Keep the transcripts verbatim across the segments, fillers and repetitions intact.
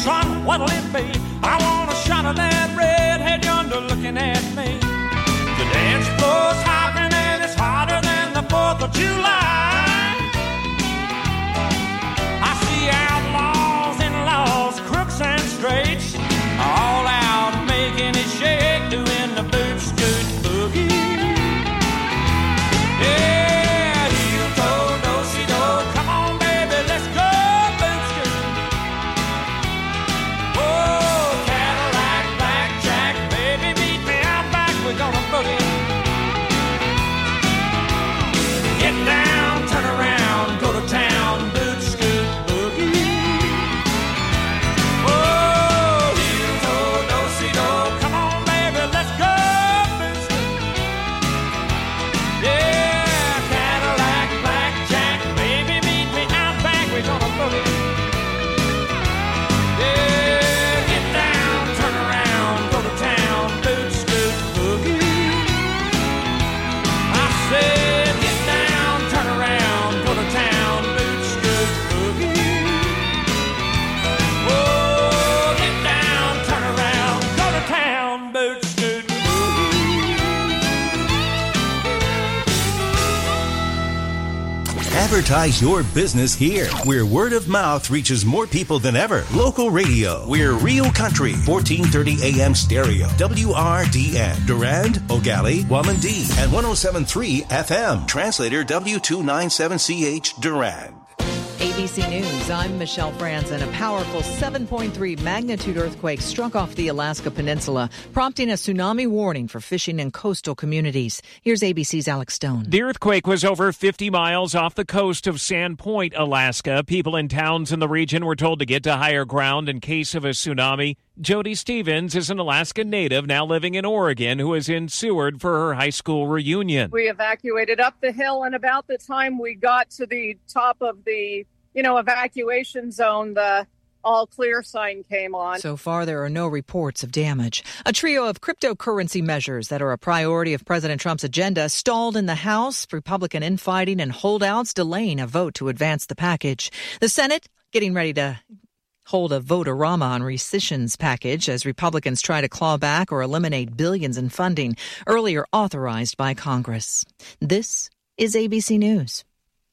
son, what'll it be? I want a shot of that redhead yonder looking at me. The dance floor's hopping and it's hotter than the fourth of July. I see outlaws and laws, crooks and straights, all out making it shake, doing the boot scoot boogie. Yeah, heel toe, do si do, come on baby, let's go boot scoot. Oh, Cadillac, blackjack, baby, meet me out back, we're gonna boogie. Get down, turn around, go to town, boot scoot boogie. Oh, heel toe, do si do, come on baby, let's go boot scoot. Yeah, Cadillac, blackjack, baby, meet me out back, we're gonna boogie. Yeah, get down, turn around, go to town, boot scoot boogie. I said, get down, turn around, go to town, boot scoot boogie. Oh, get down, turn around, go to town, boot scoot boogie. Advertise your business here, where word of mouth reaches more people than ever. Local radio. We're Real Country, fourteen thirty A M stereo. W R D N. Durand, Ogali, Wamandee, and one oh seven point three F M. Translator W two ninety-seven C H, Durand. A B C News, I'm Michelle Franzen. A powerful seven point three magnitude earthquake struck off the Alaska Peninsula, prompting a tsunami warning for fishing and coastal communities. Here's A B C's Alex Stone. The earthquake was over fifty miles off the coast of Sand Point, Alaska. People in towns in the region were told to get to higher ground in case of a tsunami. Jody Stevens is an Alaska native now living in Oregon who is in Seward for her high school reunion. We evacuated up the hill, and about the time we got to the top of the, you know, evacuation zone, the all clear sign came on. So far, there are no reports of damage. A trio of cryptocurrency measures that are a priority of President Trump's agenda stalled in the House, Republican infighting and holdouts delaying a vote to advance the package. The Senate getting ready to hold a vote-a-rama on rescission's package as Republicans try to claw back or eliminate billions in funding earlier authorized by Congress. This is A B C News.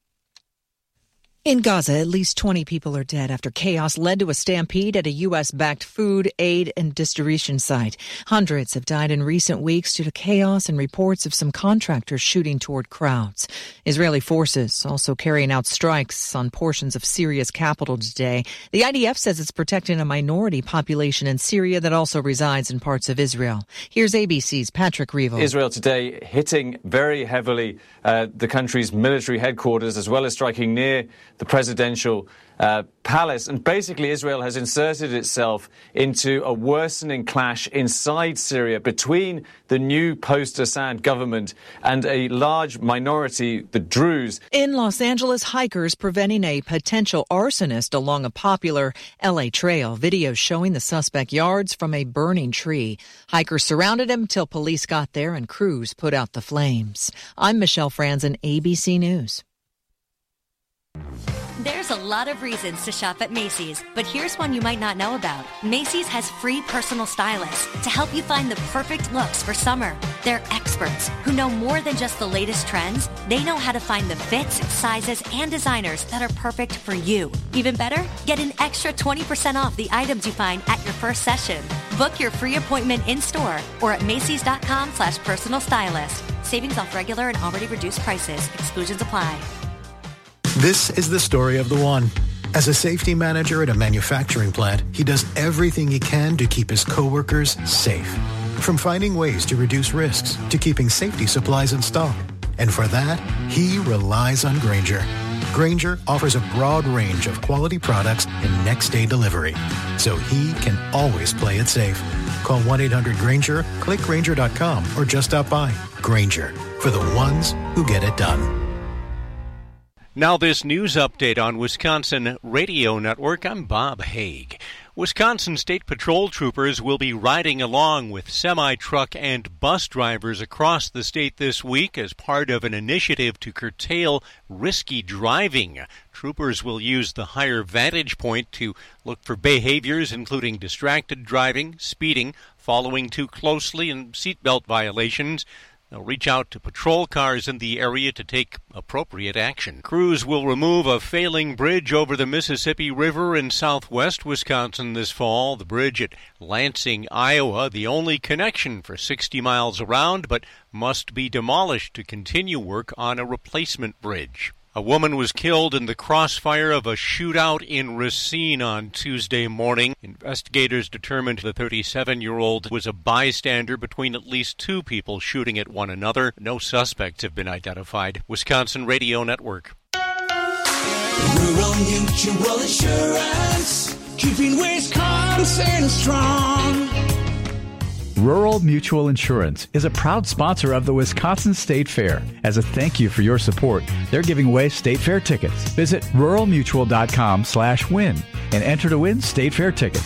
In Gaza, at least twenty people are dead after chaos led to a stampede at a U S-backed food, aid, and distribution site. Hundreds have died in recent weeks due to chaos and reports of some contractors shooting toward crowds. Israeli forces also carrying out strikes on portions of Syria's capital today. The I D F says it's protecting a minority population in Syria that also resides in parts of Israel. Here's A B C's Patrick Reevell. Israel today hitting very heavily uh, the country's military headquarters, as well as striking near the presidential uh, palace. And basically, Israel has inserted itself into a worsening clash inside Syria between the new post-Assad government and a large minority, the Druze. In Los Angeles, hikers preventing a potential arsonist along a popular L A trail. Videos showing the suspect yards from a burning tree. Hikers surrounded him till police got there and crews put out the flames. I'm Michelle Franzen, A B C News. There's a lot of reasons to shop at Macy's, but here's one you might not know about. Macy's has free personal stylists to help you find the perfect looks for summer. They're experts who know more than just the latest trends. They know how to find the fits, sizes, and designers that are perfect for you. Even better, get an extra twenty percent off the items you find at your first session. Book your free appointment in-store or at Macy's.com slash personal stylist. Savings off regular and already reduced prices. Exclusions apply. This is the story of the one. As a safety manager at a manufacturing plant, he does everything he can to keep his coworkers safe. From finding ways to reduce risks to keeping safety supplies in stock. And for that, he relies on Grainger. Grainger offers a broad range of quality products and next-day delivery, so he can always play it safe. Call one eight hundred Grainger, click Grainger dot com, or just stop by. Grainger, for the ones who get it done. Now this news update on Wisconsin Radio Network. I'm Bob Haig. Wisconsin State Patrol troopers will be riding along with semi-truck and bus drivers across the state this week as part of an initiative to curtail risky driving. Troopers will use the higher vantage point to look for behaviors including distracted driving, speeding, following too closely, and seatbelt violations. They'll reach out to patrol cars in the area to take appropriate action. Crews will remove a failing bridge over the Mississippi River in southwest Wisconsin this fall. The bridge at Lansing, Iowa, the only connection for sixty miles around, but must be demolished to continue work on a replacement bridge. A woman was killed in the crossfire of a shootout in Racine on Tuesday morning. Investigators determined the thirty-seven-year-old was a bystander between at least two people shooting at one another. No suspects have been identified. Wisconsin Radio Network. Rural Mutual Insurance, keeping Wisconsin strong. Rural Mutual Insurance is a proud sponsor of the Wisconsin State Fair. As a thank you for your support, they're giving away State Fair tickets. Visit rural mutual dot com slash win and enter to win State Fair tickets.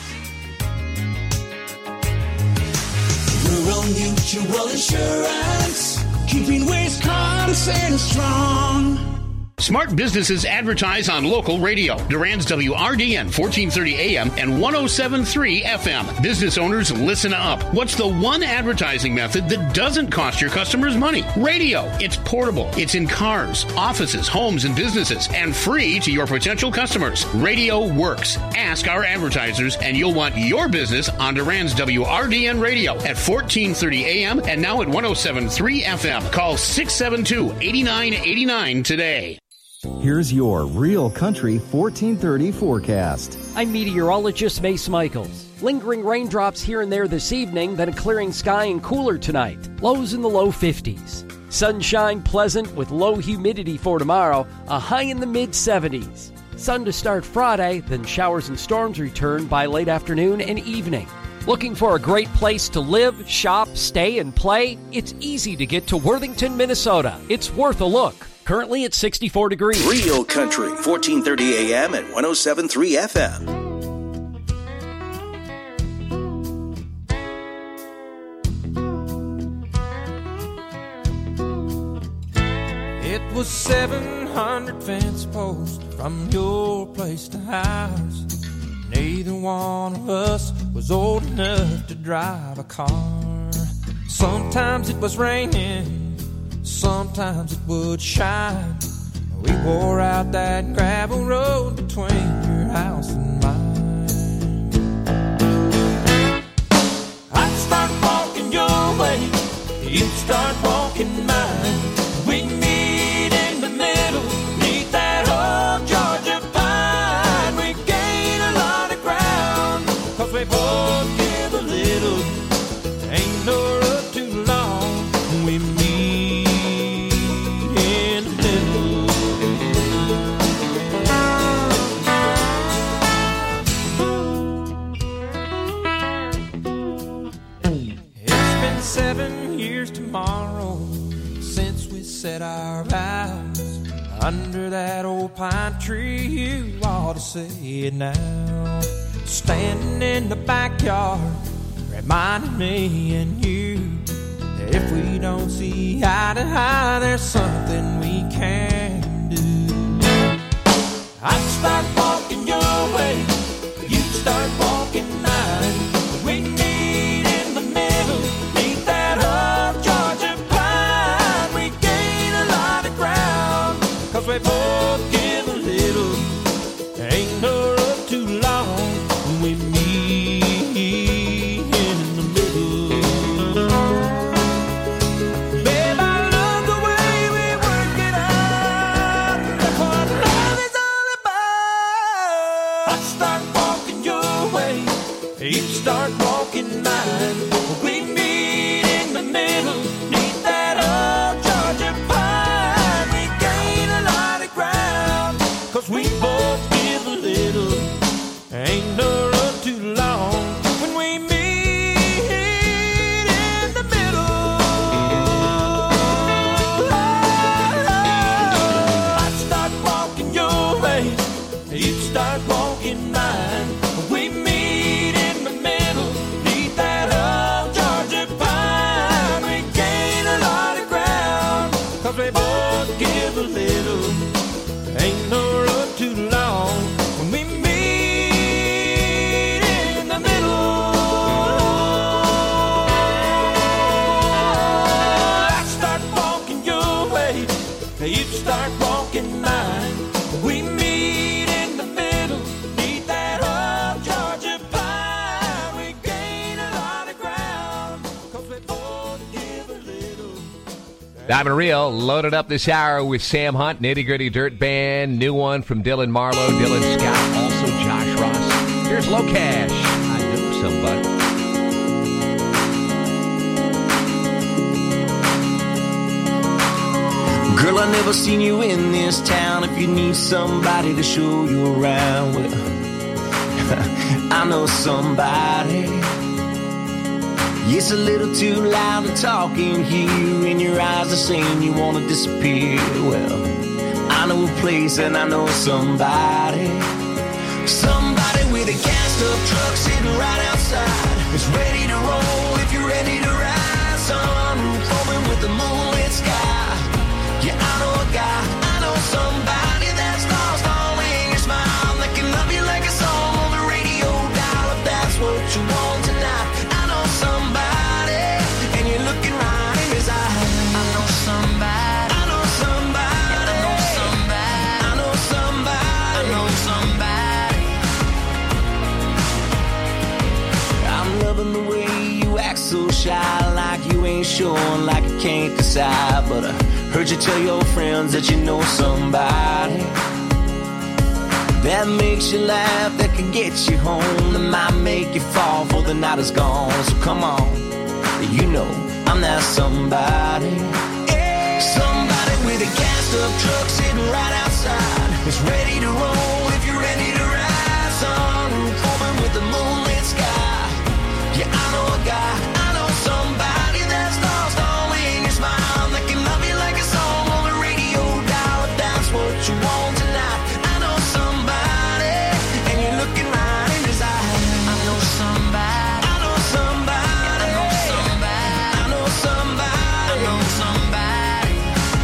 Rural Mutual Insurance, keeping Wisconsin strong. Smart businesses advertise on local radio. Durand's W R D N fourteen thirty A M and one oh seven point three F M. Business owners, listen up. What's the one advertising method that doesn't cost your customers money? Radio. It's portable. It's in cars, offices, homes, and businesses, and free to your potential customers. Radio works. Ask our advertisers, and you'll want your business on Durand's W R D N radio at fourteen thirty A M and now at one oh seven point three F M. Call six seven two, eight nine eight nine today. Here's your Real Country fourteen thirty forecast. I'm meteorologist Mace Michaels. Lingering raindrops here and there this evening, then a clearing sky and cooler tonight. Lows in the low fifties. Sunshine pleasant with low humidity for tomorrow, a high in the mid seventies. Sun to start Friday, then showers and storms return by late afternoon and evening. Looking for a great place to live, shop, stay, and play? It's easy to get to Worthington, Minnesota. It's worth a look. Currently at sixty-four degrees. Real Country, fourteen thirty A M and one oh seven point three F M. It was seven hundred fence posts from your place to ours. Neither one of us was old enough to drive a car. Sometimes it was raining, sometimes it would shine. We wore out that gravel road between your house and mine. I'd start walking your way, you'd start walking mine. We'd meet in the middle, meet that old Georgia pine. We gain a lot of ground, cause we both give a little. Ain't no road too long, we meet in the middle. It's been seven years tomorrow since we said our vows under that old pine tree. You ought to say it now. Standing in the backyard, reminding me and you that if we don't see eye to eye, there's something we can do. I'd start walking your way, you'd start walking mine. We'd meet in the middle, meet that old Georgia pine. We gain a lot of ground, cause we both give a little. Ain't no road too long, we meet in the middle. Babe, I love the way we work it out. That's what love is all about. 'cause we both give a little. Ain't no road too long when we meet in the middle. I start walking your way, you start walking mine. We meet in the middle, beat that old Georgia pine. We gain a lot of ground, 'cause we both give a little. Diamond Rio loaded up this hour with Sam Hunt, Nitty Gritty Dirt Band, new one from Dylan Marlowe, Dylan Scott, also Josh Ross. Here's Locash, I Know Somebody. Girl, I never seen you in this town. If you need somebody to show you around, well, I know somebody. It's a little too loud to talk in here, and your eyes are saying you want to disappear. Well, I know a place and I know somebody. Somebody with a gassed-up truck sitting right outside. It's ready to roll if you're ready to ride. Sunroof open with the moonlit sky. Yeah, I know a guy, I know somebody that's lost all in your smile. That can love you like a song on the radio dial. If that's what you want tonight, I know somebody, and you're looking right in his eyes. I know somebody, I know somebody, I know somebody, I know somebody, I know somebody. I'm loving the way you act so shy, like you ain't sure, like you can't decide, but uh, heard you tell your friends that you know somebody that makes you laugh, that can get you home, that might make you fall before the night is gone. So come on, you know I'm that somebody. Somebody with a gassed-up truck sitting right outside. It's ready to roll if you're ready to ride. Sunroof open with the moonlit sky. Yeah, I know a guy, I know somebody that's lost all in your smile. That can love you like a song on the radio dial. If that's what you want tonight, I know somebody, and you're looking right in his eyes. I know somebody, I know somebody, I know somebody, I know somebody, I know somebody,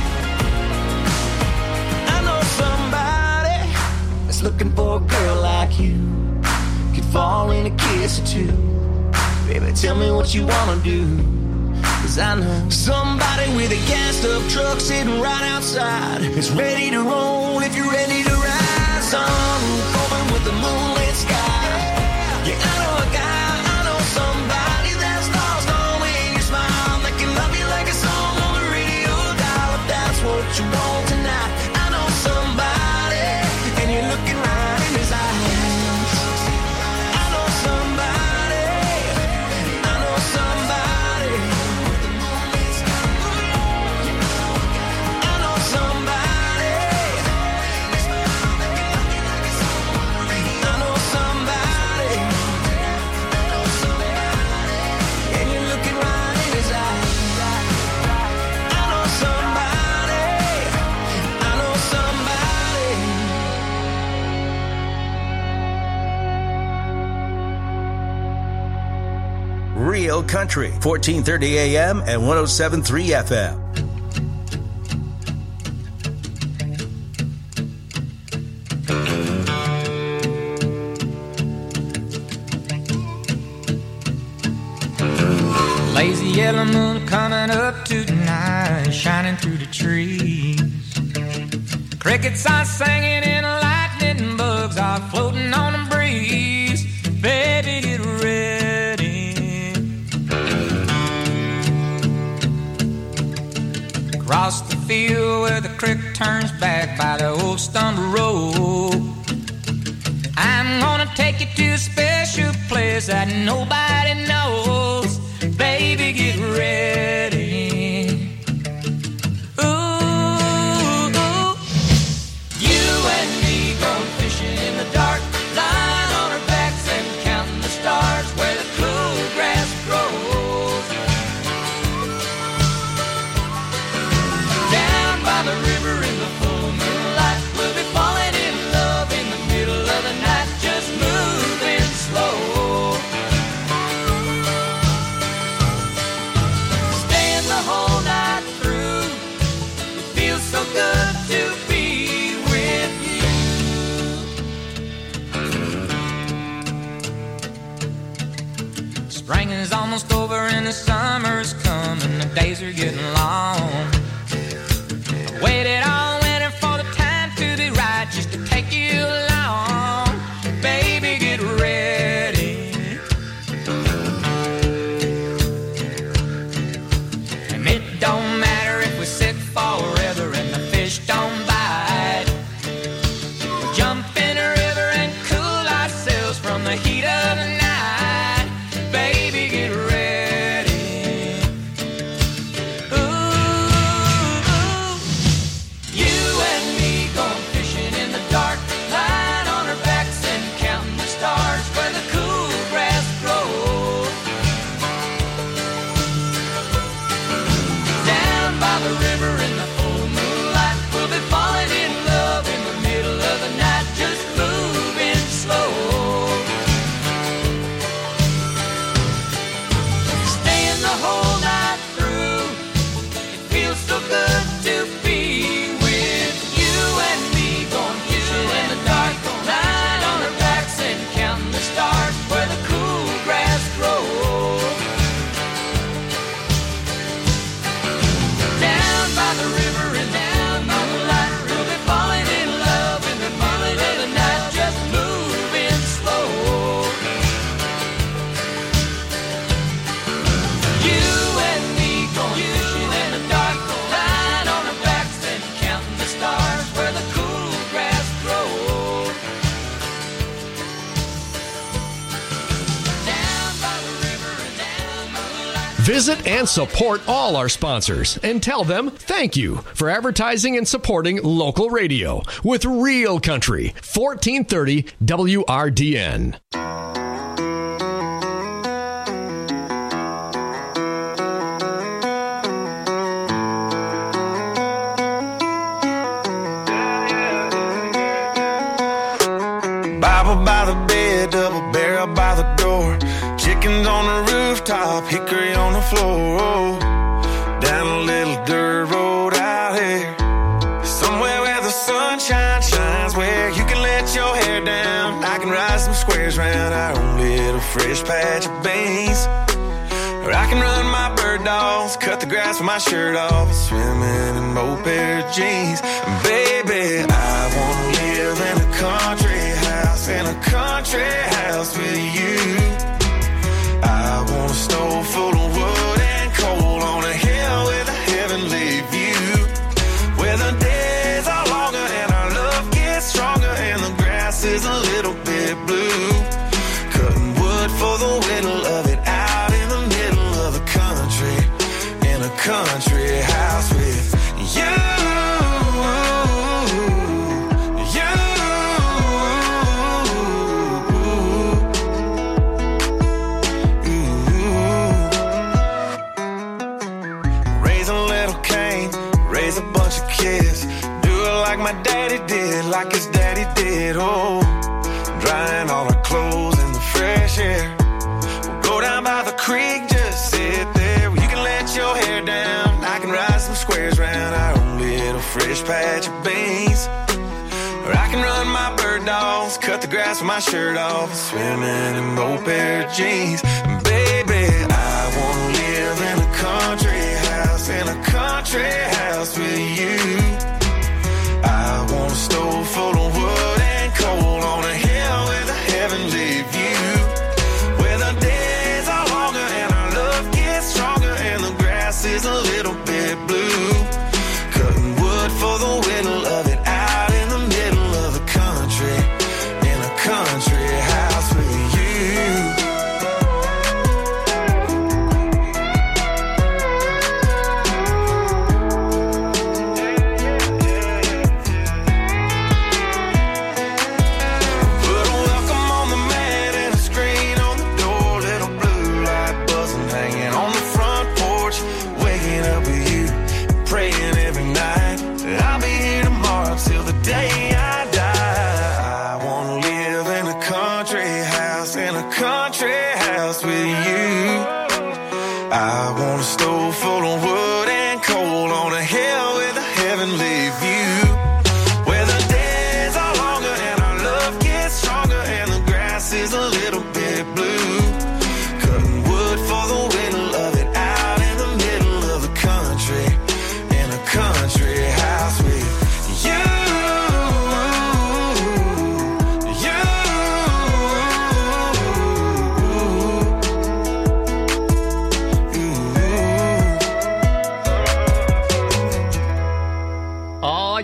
I know somebody that's looking for a girl like you. Could fall in a kiss or two. Baby, tell me what you wanna do, 'cause I know somebody with a gassed-up truck sitting right outside. It's ready to roll if you're ready to ride. Sunroof open with the moonlit sky. Yeah, I know a guy, I know somebody that's lost all in your smile. That can love you like a song on the radio dial. If that's what you want tonight, I know somebody, and you're looking right in his eyes. I know somebody, I know somebody, I know somebody, I know somebody, and you're looking right in his eyes. I know somebody, I know somebody. Real Country, fourteen thirty A M and one oh seven point three F M. Lazy yellow moon coming up tonight, shining through the trees. Crickets are singing and lightning bugs are floating on the breeze. Baby, get ready. Across the field where the creek turns back by the old stumble road, I'm gonna take you to a special place that nobody knows. Baby, get ready. Ooh, ooh. You and me going fishing in the dark, lying on our backs and counting the stars where the cool grass grows. Down by the river in the full moonlight, we'll be falling in love in the middle of the night, just moving slow. days are getting long. I waited all winter for the time to be right, just to take you along. Baby, get ready. And it don't matter if we sit forever and the fish don't bite. We'll jump in a river and cool ourselves from the heat of the night. Baby, get ready. Ooh, ooh. You and me going fishing in the dark, lying on our backs and counting the stars where the cool grass grows. Down by the river in the full moonlight, we'll be falling in love in the middle of the night, just moving slow. Staying the whole night through, it feels so good to be with you and me going fishing in the dark, lying on our backs and counting the stars where the cool grass grows. Down by the river and down by the light, we'll be falling in love in the middle of the night, just moving slow. You and me going fishing in the dark, lying on our backs and counting the stars where the cool grass grows. Down by the river and down by the light. Visit and support all our sponsors and tell them thank you for advertising and supporting local radio with Real Country, fourteen thirty W R D N. Bible by the bed, double barrel by the door. Chickens on the rooftop, hickory on the floor. Down a little dirt road out here, somewhere where the sunshine shines, where you can let your hair down. I can ride some squares round our own little fresh patch of beans. Or I can run my bird dogs, cut the grass with my shirt off, swimming in both pair of jeans. And baby, I wanna live in a country house, in a country house with you. I want a stove full of wood and coal on a hill with a heavenly view, where the days are longer and our love gets stronger and the grass is a little bit blue. Cutting wood for the whittle of it out in the middle of the country, in a country house with you. Kids, do it like my daddy did, like his daddy did. Oh, drying all our clothes in the fresh air. We'll go down by the creek, just sit there. You can let your hair down, I can ride some squares round our own little fresh patch of beans. Or I can run my bird dogs, cut the grass with my shirt off, swimming in both pair of jeans. Baby, I wanna live in a country house, in a country house with you. I want a stove full of wood and coal on a hill with a heavenly view, where the days are longer and our love gets stronger and the grass is a little bit blue. Cutting wood for the whittle of it out in the middle of the country, in a country house with you.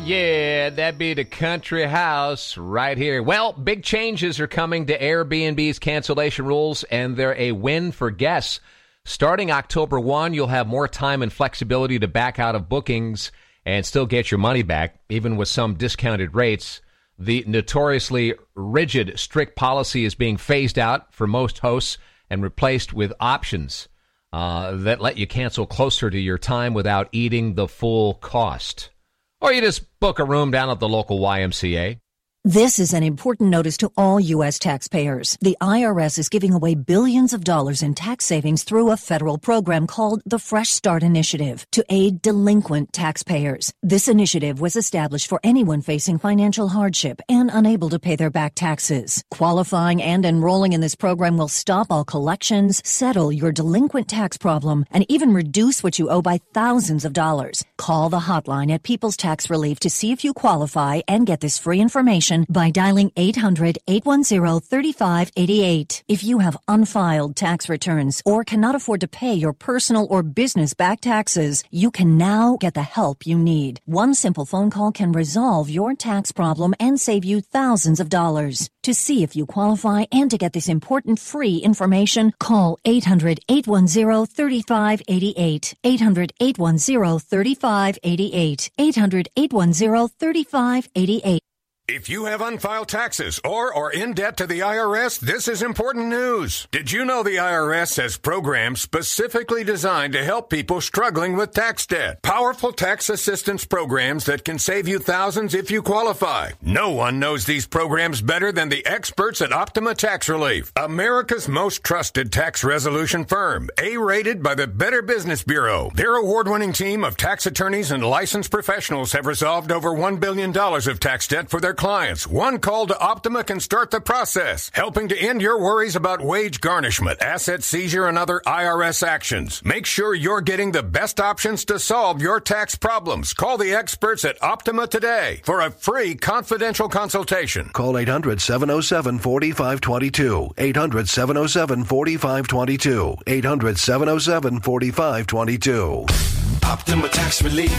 yeah, that'd be the country house right here. Well, big changes are coming to Airbnb's cancellation rules, and they're a win for guests. Starting October first, you'll have more time and flexibility to back out of bookings and still get your money back, even with some discounted rates. The notoriously rigid, strict policy is being phased out for most hosts and replaced with options uh, that let you cancel closer to your time without eating the full cost. Or you just book a room down at the local Y M C A. This is an important notice to all U S taxpayers. The I R S is giving away billions of dollars in tax savings through a federal program called the Fresh Start Initiative to aid delinquent taxpayers. This initiative was established for anyone facing financial hardship and unable to pay their back taxes. Qualifying and enrolling in this program will stop all collections, settle your delinquent tax problem, and even reduce what you owe by thousands of dollars. Call the hotline at People's Tax Relief to see if you qualify and get this free information by dialing eight hundred, eight one zero, three five eight eight. If you have unfiled tax returns or cannot afford to pay your personal or business back taxes, you can now get the help you need. One simple phone call can resolve your tax problem and save you thousands of dollars. To see if you qualify and to get this important free information, call eight hundred, eight one zero, three five eight eight. eight hundred, eight one zero, three five eight eight. eight hundred, eight one zero, three five eight eight. If you have unfiled taxes or are in debt to the I R S, this is important news. Did you know the I R S has programs specifically designed to help people struggling with tax debt? Powerful tax assistance programs that can save you thousands if you qualify. No one knows these programs better than the experts at Optima Tax Relief, America's most trusted tax resolution firm, A-rated by the Better Business Bureau. Their award-winning team of tax attorneys and licensed professionals have resolved over one billion dollars of tax debt for their clients. One call to Optima can start the process, helping to end your worries about wage garnishment, asset seizure, and other I R S actions. Make sure you're getting the best options to solve your tax problems. Call the experts at Optima today for a free confidential consultation. Call eight hundred, seven oh seven, four five two two. eight hundred, seven oh seven, four five two two. eight hundred, seven oh seven, four five two two. Optima Tax Relief.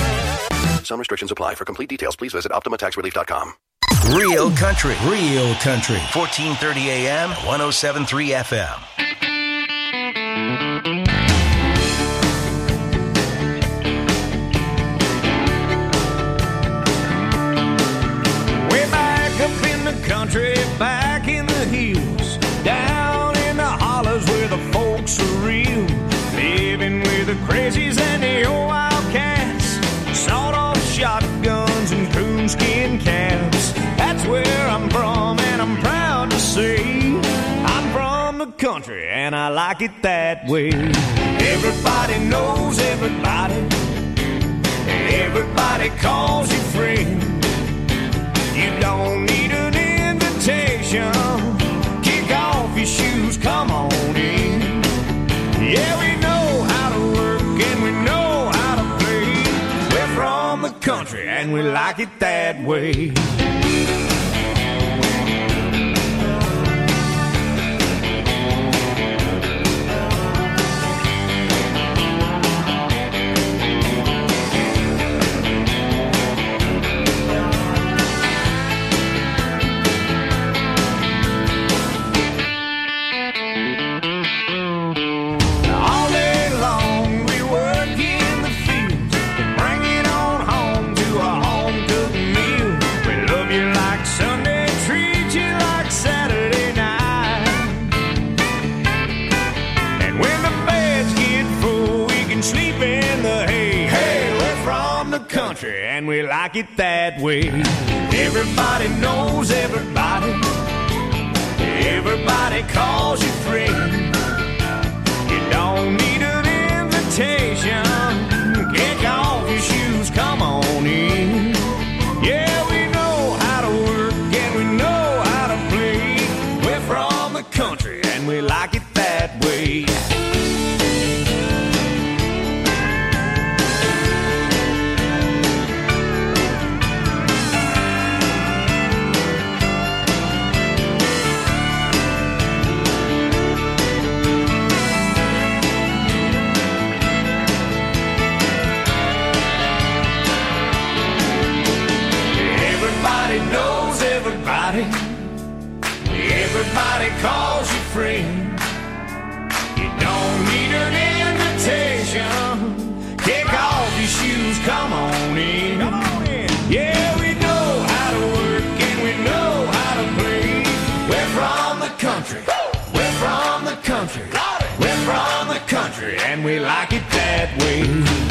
Some restrictions apply. For complete details, please visit optima tax relief dot com. Real country, real country. fourteen thirty A M, one oh seven point three F M. Way back up in the country, back in the hills, down in the hollers where the folks are real, living with the crazies and the old wildcats, sawed-off shotguns and coonskin caps. That's where I'm from, and I'm proud to say I'm from the country, and I like it that way. Everybody knows everybody, everybody calls you friend. You don't need an invitation. Kick off your shoes, come on in. Yeah, we know how to work, and we know how to play. We're from the country, and we like it that way. And we like it that way. Everybody knows everybody, everybody calls you friend. You don't need an invitation. Kick off your shoes, come on in. Yeah, we know how to work and we know how to play. We're from the country and we like it that way. somebody. Everybody calls you friend. You don't need an invitation. Kick off your shoes, come on in. Come on in. Yeah, we know how to work and we know how to play. We're from the country. We're from the country. We're from the country and we like it that way.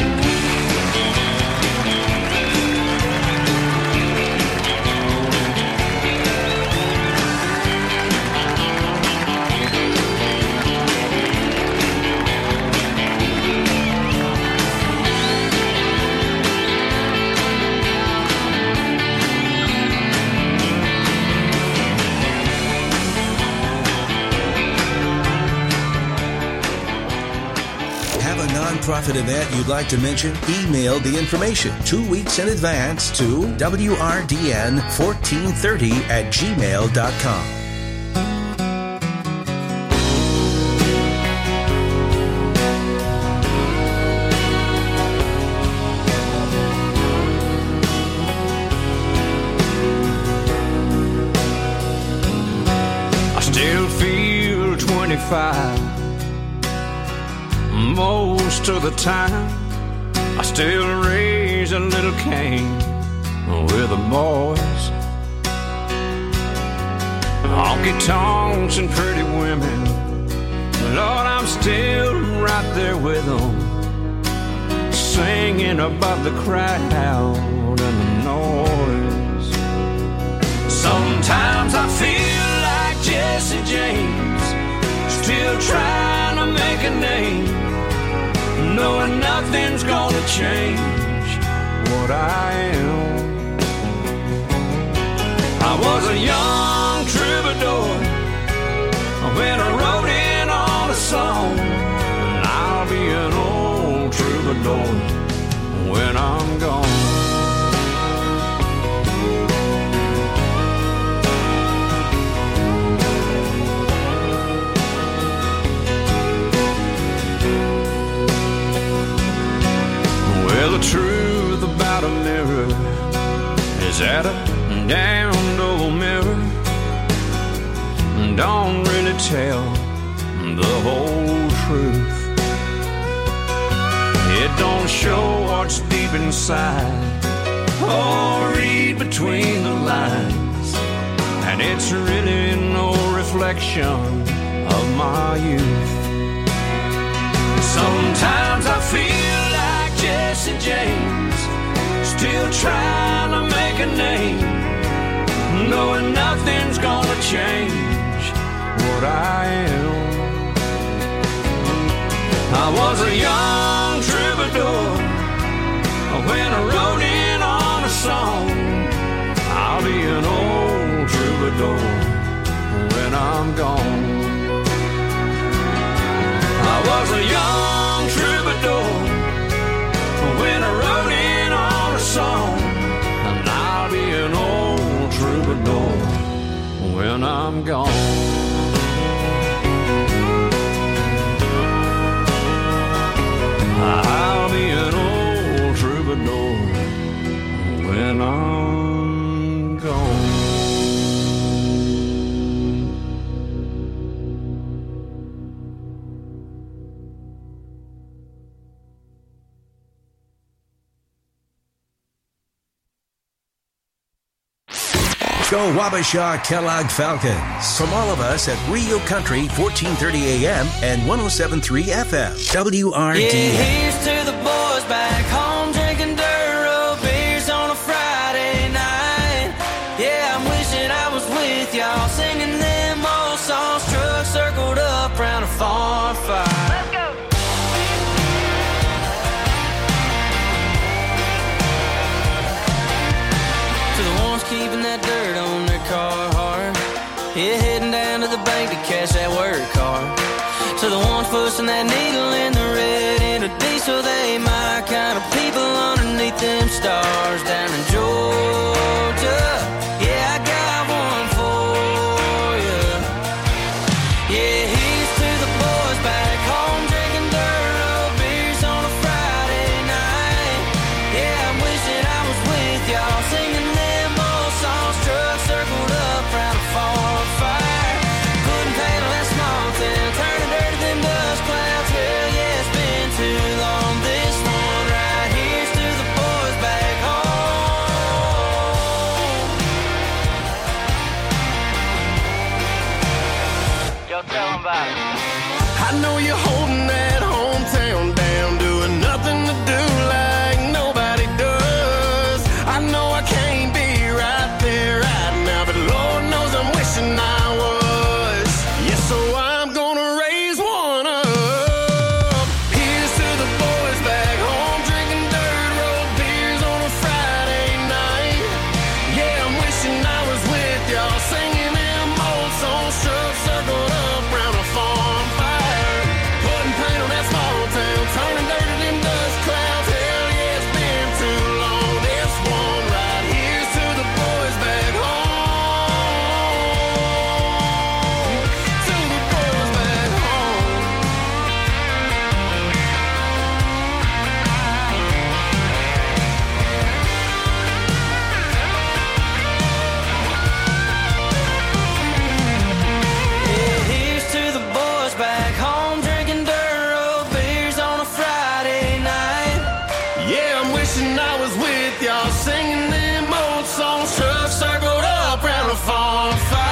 Nonprofit event you'd like to mention? Email the information two weeks in advance to W R D N fourteen thirty at gmail dot com. I still feel twenty-five most of the time. I still raise a little Cain with the boys. Honky tonks and pretty women, Lord, I'm still right there with them, singing above the crowd and the noise. Sometimes I feel like Jesse James, still trying to make a name, knowing nothing's gonna change what I am. I was a young troubadour when I wrote in on a song, and I'll be an old troubadour when I'm gone. Well, the truth about a mirror is that a damned old mirror don't really tell the whole truth. It don't show what's deep inside or read between the lines, and it's really no reflection of my youth. Sometimes I feel like Jesse James, still trying to make a name, knowing nothing's gonna change what I am. I was a young troubadour when I wrote in on a song. I'll be an old troubadour when I'm gone. I was a young troubadour when I wrote in on a song, and I'll be an old troubadour when I'm gone. I'll be an old troubadour when I'm gone. Go Wabasha Kellogg Falcons. From all of us at Rio Country, fourteen thirty A M and one oh seven point three F M. W R D N. Yeah, here's to the boys back home drinking dirt road beers on a Friday night. Yeah, I'm wishing I was with y'all singing them old songs. Trucks circled up round a farm fire. Let's go. To the ones keeping that dirt on their car hard, yeah, heading down to the bank to cash that work car. To the ones pushing that needle in the red into diesel, they my kind of people underneath them stars down in Georgia. Yeah, I got one for you. Yeah, here's to the boys back home drinking dirt road beers on a Friday night. Yeah, I'm wishing I was with y'all singing them old songs. Trucks circled up wishing I was with y'all, singing them old songs. Trucks circled up round a farm fire.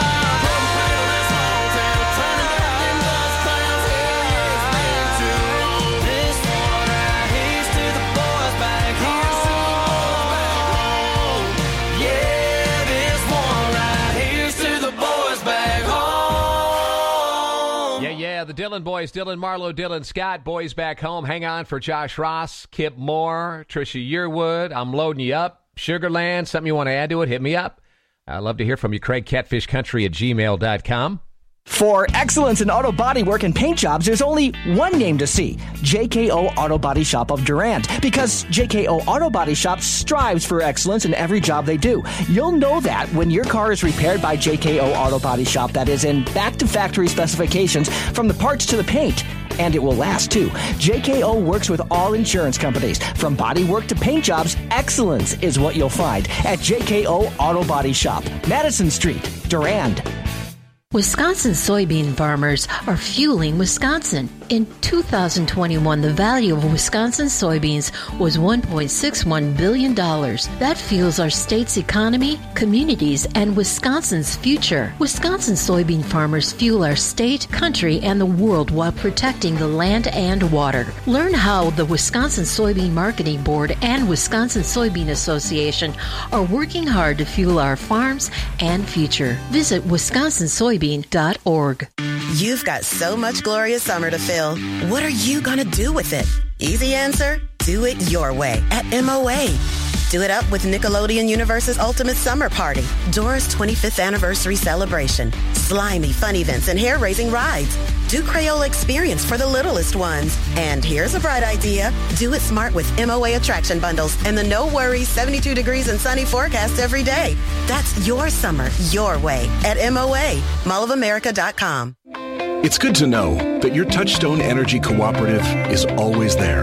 The Dylan boys, Dylan Marlowe, Dylan Scott, boys back home. Hang on for Josh Ross, Kip Moore, Trisha Yearwood. I'm loading you up. Sugarland, something you want to add to it, hit me up. I'd love to hear from you. Craig Catfish Country at gmail dot com. For excellence in auto body work and paint jobs, there's only one name to see, J K O Auto Body Shop of Durant, because J K O Auto Body Shop strives for excellence in every job they do. You'll know that when your car is repaired by J K O Auto Body Shop, that is in back-to-factory specifications from the parts to the paint. And it will last, too. J K O works with all insurance companies. From body work to paint jobs, excellence is what you'll find at J K O Auto Body Shop, Madison Street, Durand. Wisconsin soybean farmers are fueling Wisconsin. In two thousand twenty-one, the value of Wisconsin soybeans was one point six one billion dollars. That fuels our state's economy, communities, and Wisconsin's future. Wisconsin soybean farmers fuel our state, country, and the world while protecting the land and water. Learn how the Wisconsin Soybean Marketing Board and Wisconsin Soybean Association are working hard to fuel our farms and future. Visit wisconsin soybean dot org. You've got so much glorious summer to fill. What are you going to do with it? Easy answer, do it your way at M O A. Do it up with Nickelodeon Universe's Ultimate Summer Party, Dora's twenty-fifth anniversary celebration, slimy fun events and hair-raising rides. Do Crayola Experience for the littlest ones. And here's a bright idea. Do it smart with M O A attraction bundles and the no worries seventy-two degrees and sunny forecast every day. That's your summer, your way at M O A, mall of america dot com. It's good to know that your Touchstone Energy Cooperative is always there.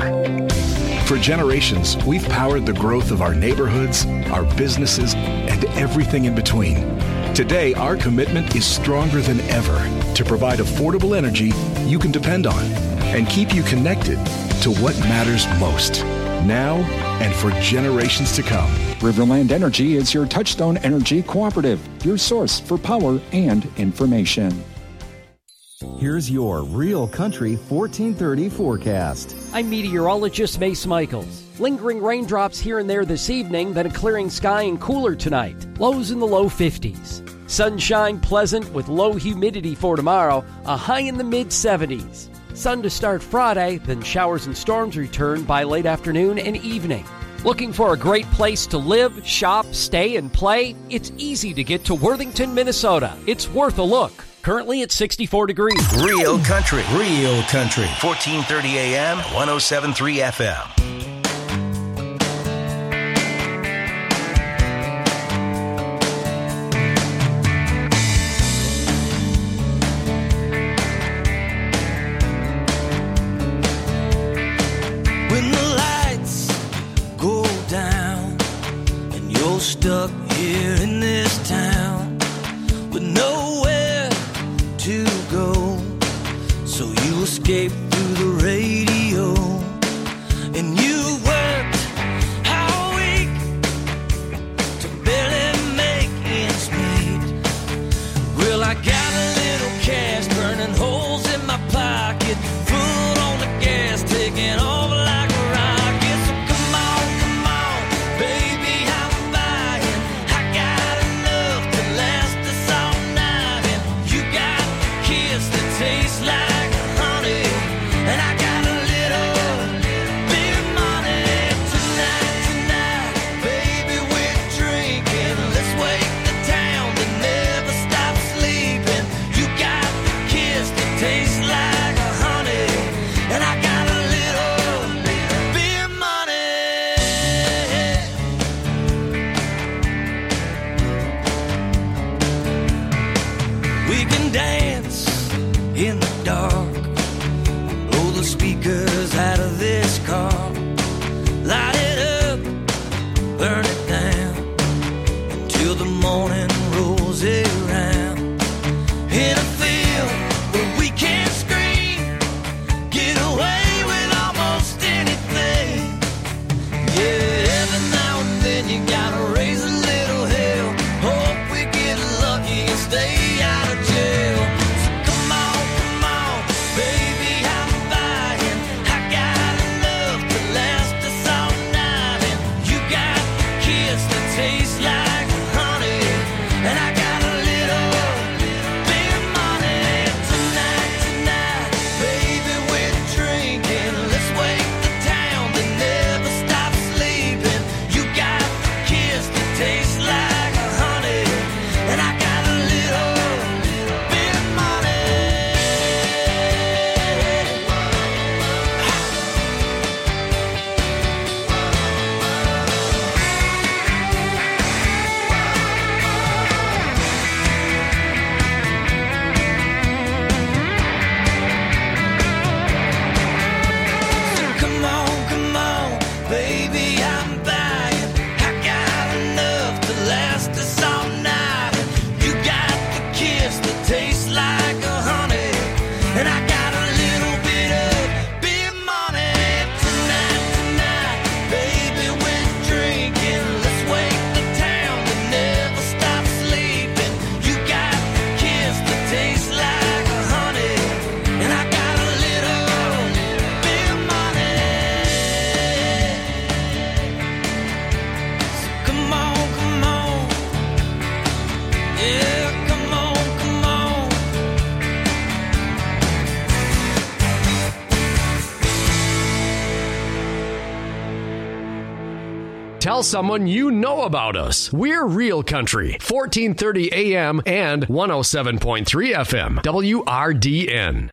For generations, we've powered the growth of our neighborhoods, our businesses, and everything in between. Today, our commitment is stronger than ever to provide affordable energy you can depend on and keep you connected to what matters most, now and for generations to come. Riverland Energy is your Touchstone Energy Cooperative, your source for power and information. Here's your Real Country fourteen thirty forecast. I'm meteorologist Mace Michaels. Lingering raindrops here and there this evening, then a clearing sky and cooler tonight. Lows in the low fifties. Sunshine pleasant with low humidity for tomorrow, a high in the mid seventies. Sun to start Friday, then showers and storms return by late afternoon and evening. Looking for a great place to live, shop, stay, and play? It's easy to get to Worthington, Minnesota. It's worth a look. Currently at sixty-four degrees. Real Country. Real Country. fourteen thirty A M, one oh seven point three F M. When the lights go down and you're stuck here in this town with nowhere to go, so you escape through the radio, and you worked all week to barely make ends meet. Well, I got a little cash burning holes in my pocket, foot on the gas, taking off like a rocket. So come on, come on, baby, I'm buying. I got enough to last us all night, and you got kiss that tastes like honey. then you gotta raise a little hell. Hope we get lucky and stay out of jail. So come on, come on, baby, I'm buying. I got enough to last us all night. And you got the kiss that tastes like honey. And I got a little bit of money. Tonight, tonight, baby, we're drinking. Let's wake the town that never stops sleeping. You got the kiss that tastes like honey. And I got a little bit of money. Come on, come on, baby, I'm buying. I got enough to last us all night. You got the kiss that tastes like a honey. And I got a little bit of big money. Tonight, tonight, baby, we're drinking. Let's wake the town that never stops sleeping. You got the kiss that tastes like a honey. And I got a little bit of money. Come on, come on. Yeah, come on, come on. Tell someone you know about us. We're Real Country, fourteen thirty A M and one oh seven point three F M, W R D N.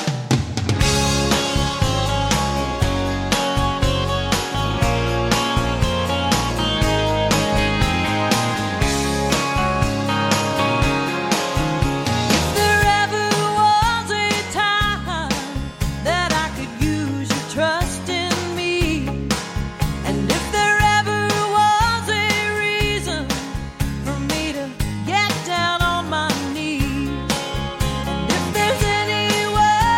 There ever was a time that I could use your trust in me, and if there ever was a reason for me to get down on my knees, and if there's any way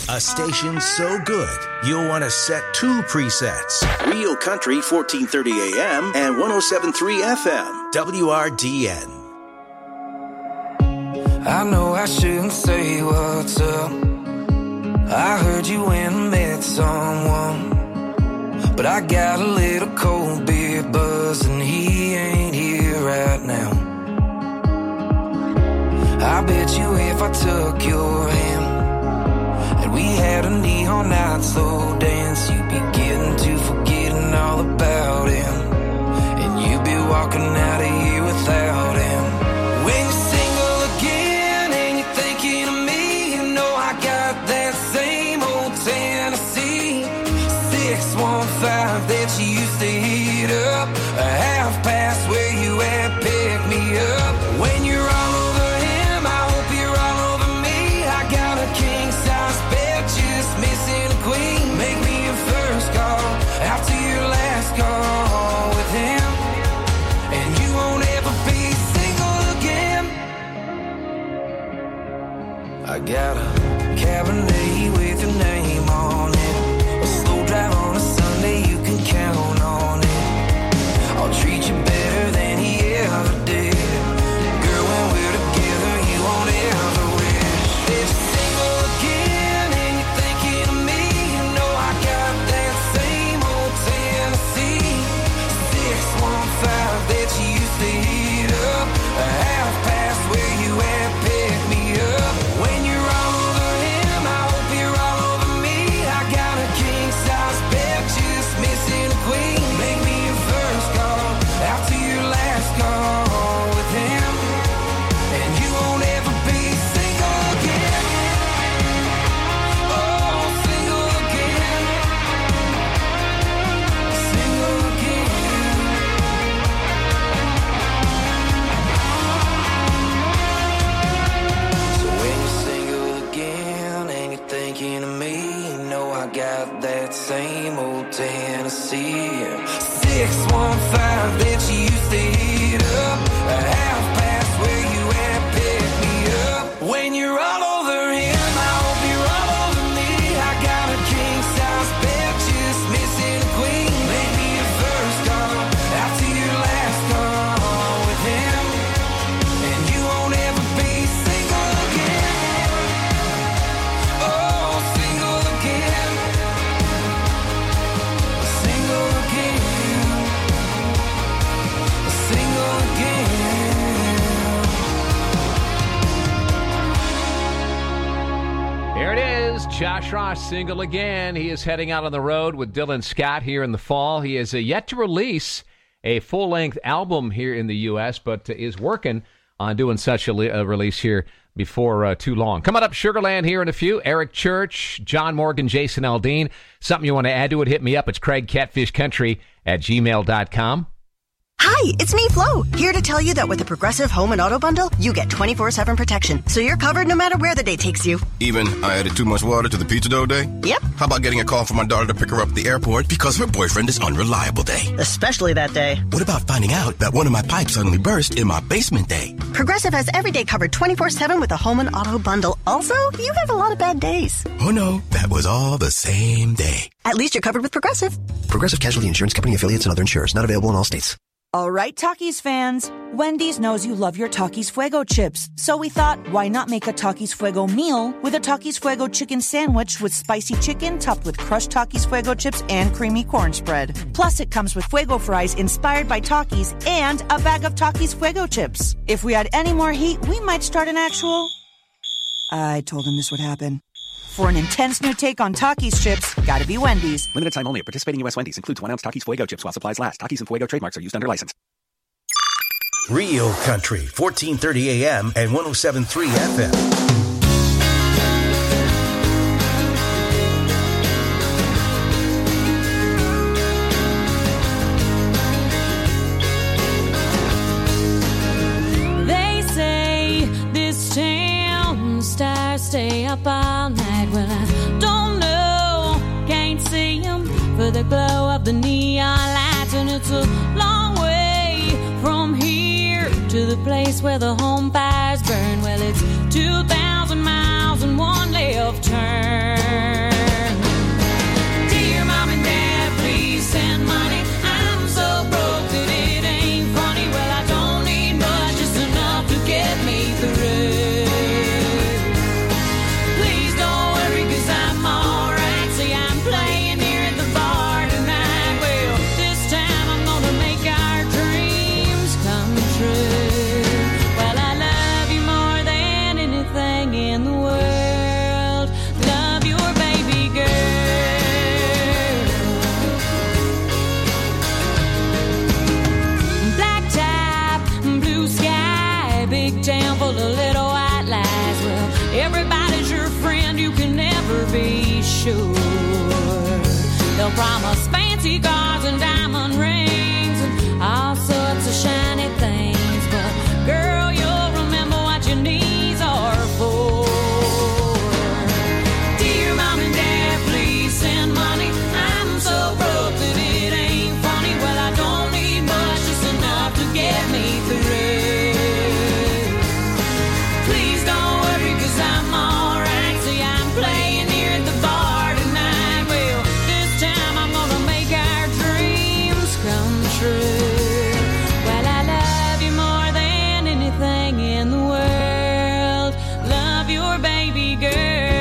A station so good, you'll want to set two presets. Rio Country, fourteen thirty A M and one oh seven point three F M, W R D N. I know I shouldn't say what's up. I heard you went and met someone, but I got a little cold beer buzz and he ain't here right now. I bet you if I took your hand and we had a neon night slow dance, you'd be getting to forgetting all about him, and you'd be walking out of here without him. When you're single again and you're thinking of me, you know I got that same old Tennessee six one five that you used to heat up, a half past where you at, pick me up. When you're all over him, I hope you're all over me. I got a king size bed, just missing a queen. Make me your first call, after your last call with him, and you won't ever be single again. I got a Cabernet with your name on it, a slow drive on a Sunday, you can count on it. I'll treat you better than he ever did. Girl, when we're together, you won't ever wish. If you're single again and you're thinking of me, you know I got that same old Tennessee six one five that you used to heat up, a half past where you at, pick me up. When you're all over him, I hope you're all over me. I got a king size bed, just missing a queen. Make me your first call, after your last call with him, and you won't ever be single again. Oh, single again. Single again. So when you're single again and you're thinking of me, you know I got that same old Tennessee six one five that you used to heat up, a half past where you at, pick me up. When you're all over him, I hope you're all over me. I got a king size bed, just missing a queen. Make me your first call, after your last call with him, and you won't ever be single again. Oh, single again. Single again. Single again. Here it is, Josh Ross, single again. He is heading out on the road with Dylan Scott here in the fall. He is uh, yet to release a full-length album here in the U S, but uh, is working on doing such a, li- a release here before uh, too long. Coming up, Sugarland here in a few. Eric Church, John Morgan, Jason Aldean. Something you want to add to it, hit me up. It's Craig Catfish Country at gmail dot com. Hi, it's me, Flo, here to tell you that with the Progressive Home and Auto Bundle, you get twenty-four seven protection, so you're covered no matter where the day takes you. Even I added too much water to the pizza dough day? Yep. How about getting a call from my daughter to pick her up at the airport because her boyfriend is unreliable day? Especially that day. What about finding out that one of my pipes suddenly burst in my basement day? Progressive has every day covered twenty-four seven with the Home and Auto Bundle. Also, you have a lot of bad days. Oh no, that was all the same day. At least you're covered with Progressive. Progressive Casualty Insurance Company, affiliates, and other insurers. Not available in all states. All right, Takis fans. Wendy's knows you love your Takis Fuego chips. So we thought, why not make a Takis Fuego meal with a Takis Fuego chicken sandwich with spicy chicken topped with crushed Takis Fuego chips and creamy corn spread. Plus, it comes with Fuego fries inspired by Takis and a bag of Takis Fuego chips. If we had any more heat, we might start an actual... I told him this would happen. For an intense new take on Takis chips, gotta be Wendy's. Limited time only at participating U S Wendy's. Includes one ounce Takis Fuego chips while supplies last. Takis and Fuego trademarks are used under license. Rio Country, fourteen thirty A M and one oh seven point three F M. Stay up all night. Well, I don't know, can't see them for the glow of the neon lights, and it's a long way from here to the place where the home fires burn. Well, it's two thousand miles and one left turn. you can never be sure. They'll promise fancy cars and diamond rings and all sorts of shiny things, but girl, you'll remember what your knees are for. Dear Mom and Dad, please send money. I'm so broke that it ain't funny. Well, I don't need much, just enough to get me through. Please don't worry, cause I'm alright. See, I'm playing here at the bar tonight. Well, this time I'm gonna make our dreams come true. Well, I love you more than anything in the world. Love your baby girl.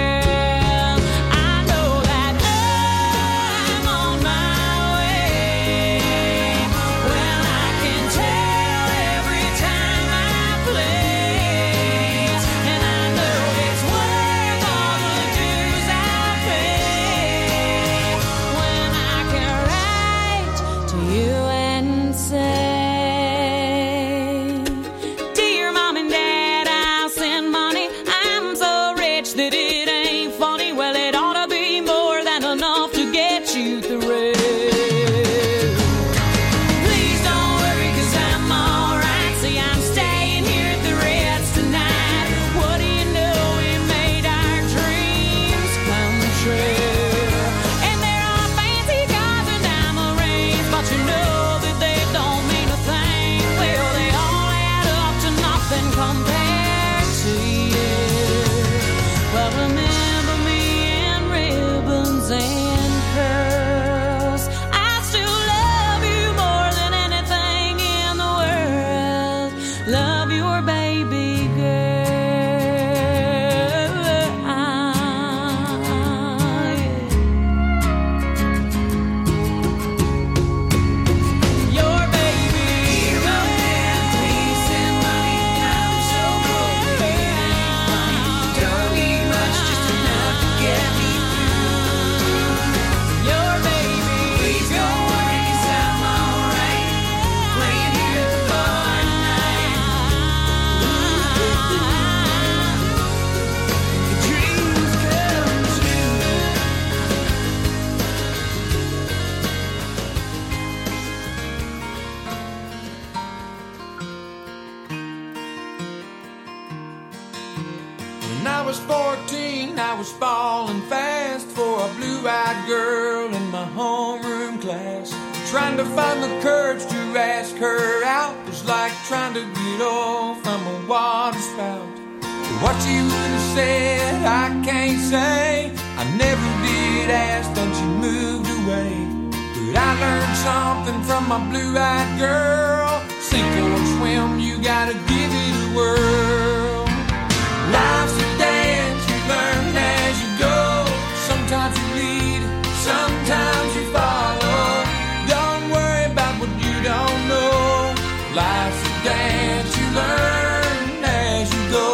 I know that I'm on my way. Well, I can tell every time I play, and I know it's worth all the dues I pay when I can write to you and say, Dear Mom and Dad, I'll send money. I'm so rich that it ain't funny. Well, it ought to be more than enough to get you through. Please don't worry, cause I'm alright. See, I'm staying here at the Ritz tonight. What do you know, we made our dreams come true. And there are fancy cars and diamond rings, but you know that they don't mean a thing. Well, they all add up to nothing compared to you. But remember me in ribbons and pearls. I still love you more than anything in the world. Love your baby girl. Ah, yeah. Your baby girl. Please send money. I'm so broke that it ain't funny. Don't need much, just enough to get me through. Your baby. Please don't worry, cause I'm alright. Playing here at the bar tonight. The dreams come true. When I was fourteen, I was falling fast for a blue-eyed girl in my homeroom class. Trying to find the courage to ask her out was like trying to get off from a water spout. What you would have said, I can't say. I never did ask, then she moved away. But I learned something from my blue-eyed girl. Sink or swim, you gotta give it a whirl. Life's a dance, you learn as you go. Sometimes you lead, sometimes you follow. Don't worry about what you don't know. Life's a dance, you learn as you go.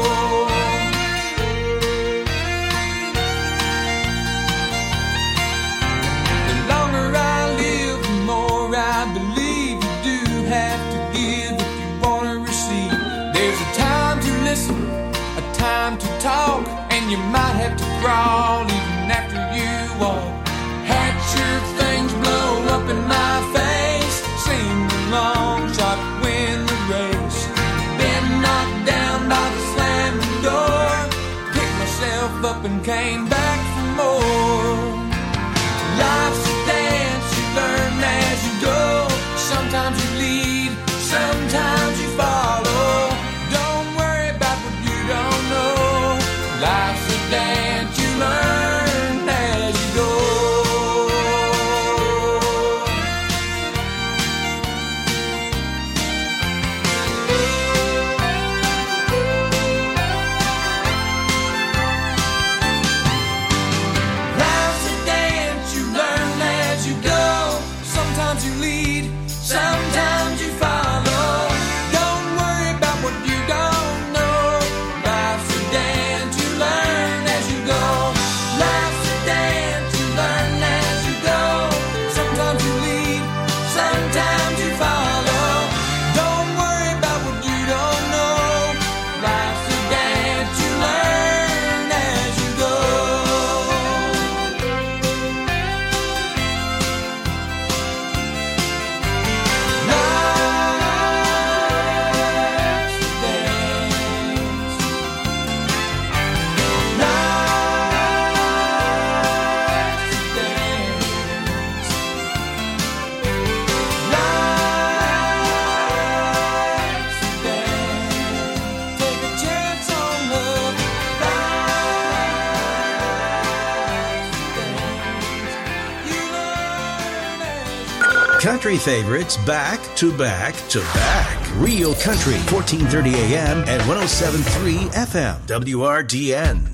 The longer I live, the more I believe you do have to give if you want to receive. There's a time to listen, a time to talk, and you might have to crawl even after you walk. Had your things blow up in my face, sing along, try to win the race. Been knocked down by the slamming door, picked myself up and came back for more. Life's a dance, you learn as you go. Sometimes you lead, sometimes you follow. Don't worry about what you don't know. Life's a dance, you learn as you go. Life's a dance, you learn as you go. Sometimes you lead, sometimes you follow. Don't worry about what you don't know. Life's a dance, you learn as you go. Country favorites back to back to back. Real Country, fourteen thirty A M and one oh seven point three F M. W R D N.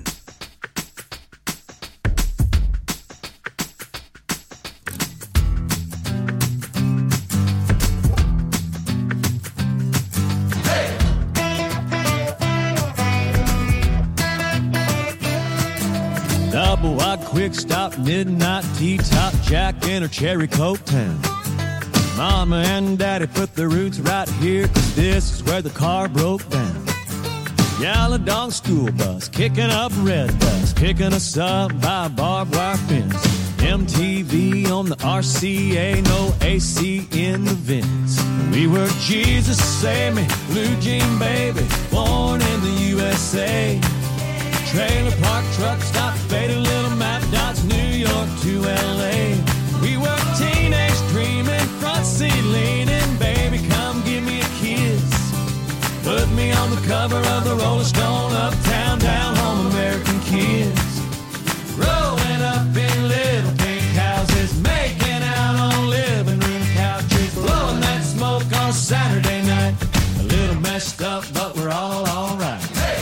Double wide, quick stop, midnight T-top, Jack in her cherry coke town. Mama and Daddy put their roots right here, 'cause this is where the car broke down. Yellow dog school bus, kicking up red dust, picking us up by a barbed wire fence. M T V on the R C A, no A C in the vents. We were Jesus Save Me, blue jean baby, born in the U S A. Trailer park, truck stop, faded little map dots, New York to L A. We were teenage dreaming, front seat leaning, baby, come give me a kiss. Put me on the cover of the Rolling Stone, uptown, down home, American kids. Growing up in little pink houses, making out on living room couches, blowing that smoke on Saturday night. A little messed up, but we're all alright. Hey!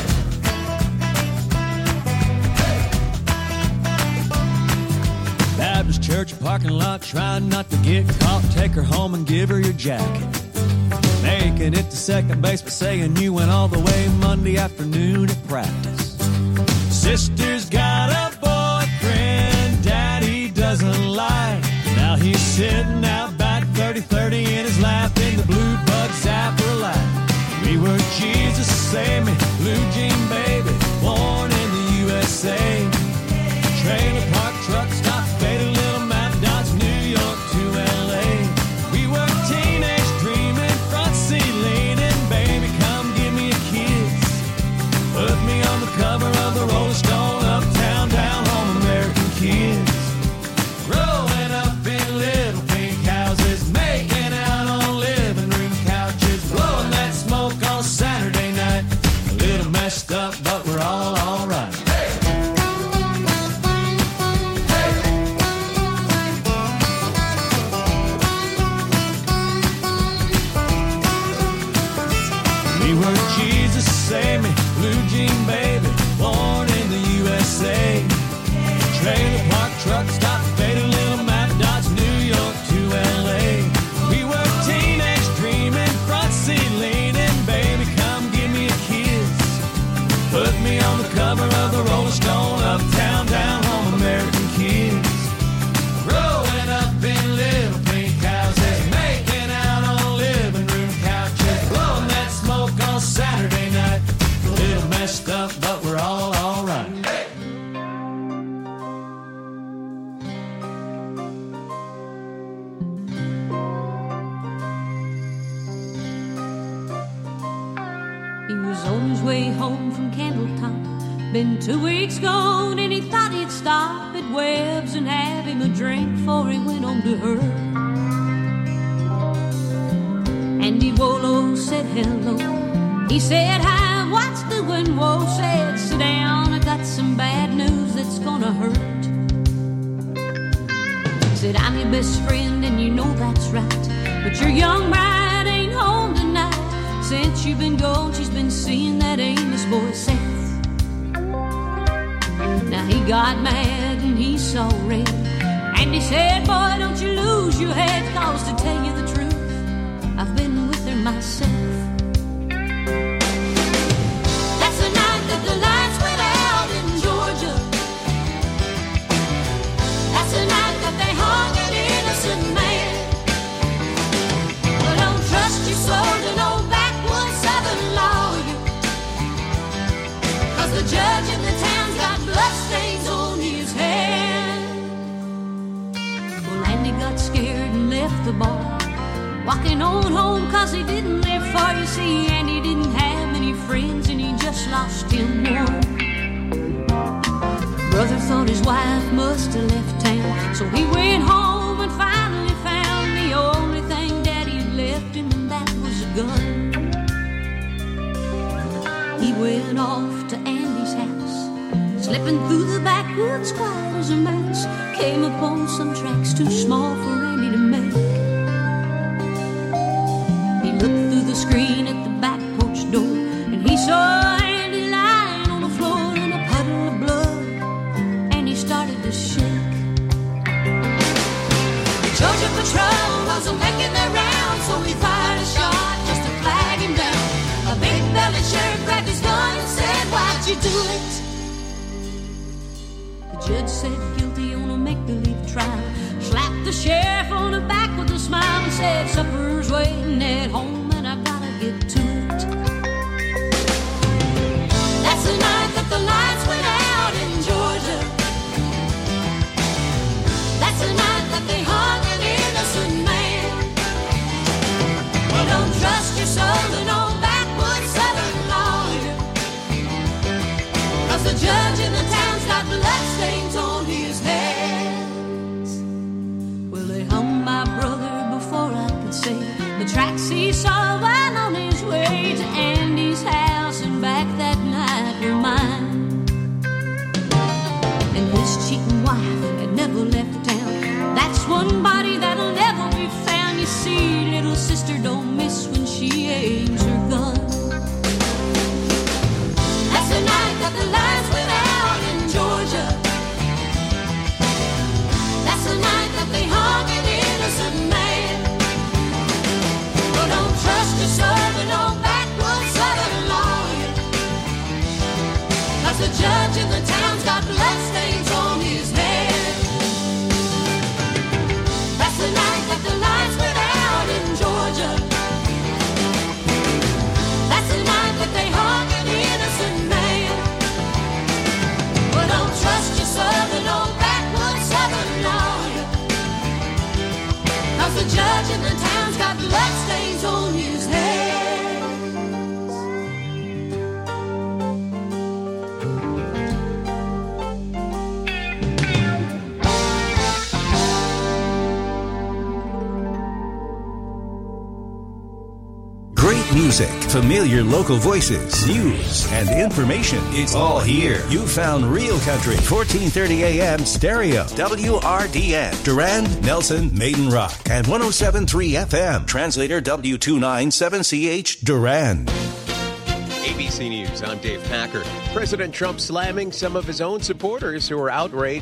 Baptist church parking lot, trying not to get caught. Take her home and give her your jacket. Making it to second base, but saying you went all the way Monday afternoon at practice. Sister's got a boyfriend Daddy doesn't like. Now he's sitting out back, thirty thirty in his lap, in the blue bug zapper light. We were Jesus Save Me, blue jean baby, born in the U S A. Trailer park, truck stop, faded little map dots, New York to L A. We were teenage dreaming, front seat leaning, baby, come give me a kiss. Put me on the cover of the Rolling Stone, uptown, down home, American kids. Growing up in little pink houses, making out on living room couches, blowing that smoke on Saturday night. A little messed up, but we're all alright. We were Jesus Save Me, blue jean baby, born in the U S A. Trailer park, truck stop, faded little map dots, New York to L A. We were teenage dreaming, front seat leaning, baby, come give me a kiss. Put me on the cover of the Rolling Stone, uptown, down home, American kids. Growing up in little pink houses, making out on living room couches, blowing that smoke on Saturday night. A little messed up, but we're all alright. Hey! He was on his way home from Candletop. Been two weeks gone and he thought he'd stop at Webb's and have him a drink before he went on to her. Andy Wolo said hello. He said hi, what's doing? Whoa, said sit down, I got some bad news that's gonna hurt. Said I'm your best friend and you know that's right, but your young bride ain't home tonight. Since you've been gone, she's been seeing that Amos boy Seth. Now he got mad and he saw red, and he said, boy, don't you lose your head, 'cause to tell you the truth, I've been with her myself. That's the night that the lights went out in Georgia. That's the night that they hung an innocent man. Well, don't trust your soul to no backwoods southern lawyer, 'cause the judge in the town's got bloodstains on his hand. Well, Andy got scared and left the bar, walking on home 'cause he didn't live far. You see, Andy didn't have many friends and he just lost him one. Brother thought his wife must have left town, so he went home and finally found the only thing Daddy had left him, and that was a gun. He went off to Andy's house, slipping through the backwoods quiet as a mouse. Came upon some tracks too small for Andy to make. started to shake. The Georgia patrol wasn't making their round, so we fired a shot just to flag him down. A big-bellied sheriff grabbed his gun and said, "Why'd you do it?" The judge said guilty on a make-believe trial, slapped the sheriff on the back with a smile and said, "Supper's waiting at home and I gotta get to it." That's the night that the lights went out in Georgia. That's the night that they hung an innocent man. Well, don't trust your soul to no backwoods southern lawyer, 'cause the judge in the town's got bloodstains on his hands. Well, they hung my brother before I could say the tracks he saw while on his way to Andy's house and back that night were mine. And his cheating wife had never left town. That's one body that'll never be found. You see, little sister don't miss when she aims her gun. That's the night that the lights went out in Georgia. That's the night that they hung an innocent man. Well, don't trust your soul to no backwoods southern lawyer, 'cause the judge in the town's got bloodstains on his hands. That's the night that the lights went out in Georgia. That's the night that they hung an innocent man. Well, don't trust your soul to no backwoods southern lawyer, 'cause the judge in the town's got bloodstains on his hands. Great music, familiar local voices, news, and information. It's all here. You found Real Country, fourteen thirty A M stereo, W R D N, Durand, Nelson, Maiden Rock, and one oh seven point three F M. Translator W two nine seven C H, Durand. A B C News, I'm Dave Packer. President Trump slamming some of his own supporters who are outraged